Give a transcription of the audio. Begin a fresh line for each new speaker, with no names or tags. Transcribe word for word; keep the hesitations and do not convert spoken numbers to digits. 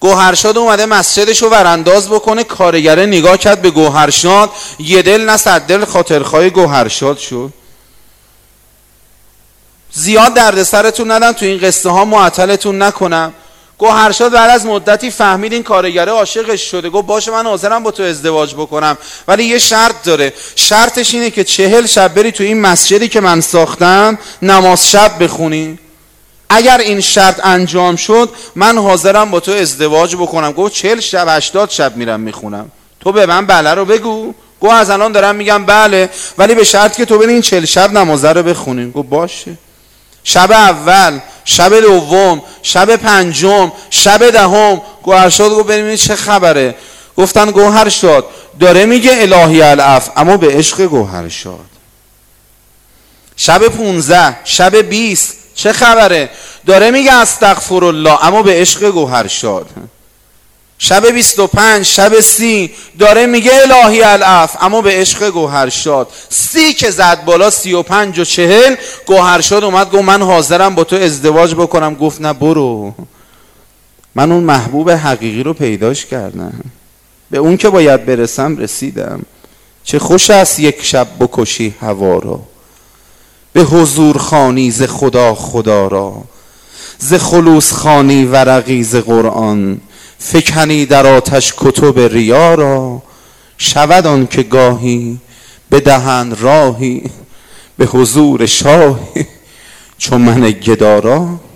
گوهرشاد اومده مسجدشو ورانداز بکنه، کارگره نگاه کرد به گوهرشاد، یه دل نه صد دل خاطرخواه گوهرشاد شد. زیاد دردسرتون ندم تو این قصه ها، معطلتون نکنم. گوهرشاد بعد از مدتی فهمید این کارگره عاشقش شده، گفت باشه من حاضرم با تو ازدواج بکنم، ولی یه شرط داره. شرطش اینه که چهل شب بری تو این مسجدی که من ساختم نماز شب بخونی. اگر این شرط انجام شد من حاضرم با تو ازدواج بکنم. گفت چهل شب هشتاد شب میرم میخونم، تو به من بله رو بگو. گفت از الان دارم میگم بله، ولی به شرط که تو بری این چهل شب نمازه رو بخونیم. گفت باشه. شب اول، شب دوم، شب پنجم، شب دهم، گوهرشاد گفت ببینید چه خبره. گفتن گوهرشاد داره میگه الهی العفو، اما به عشق گوهرشاد. شب پونزده، شب بیست، چه خبره؟ داره میگه استغفرالله، اما به عشق گوهرشاد. شب بیست و پنج، شب سی، داره میگه الهی العفو، اما به عشق گوهرشاد. سی که زد بالا، سی و پنج و چهل، گوهرشاد اومد گفت من حاضرم با تو ازدواج بکنم. گفت نه برو، من اون محبوب حقیقی رو پیداش کردم، به اون که باید برسم رسیدم. چه خوش است یک شب بکشی هوا را، به حضور خوانی ز خدا خدا را، ز خلوص خوانی ورقی ز قرآن، فکنی در آتش کتب ریا را. شود آن که گاهی بدهند راهی، به حضور شاهی چون من گدارا.